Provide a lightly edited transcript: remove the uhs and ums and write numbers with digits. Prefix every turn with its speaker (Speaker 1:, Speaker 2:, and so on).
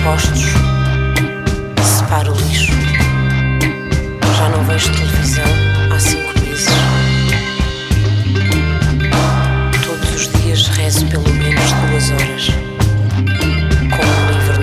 Speaker 1: postos, separo o lixo. Já não vejo televisão.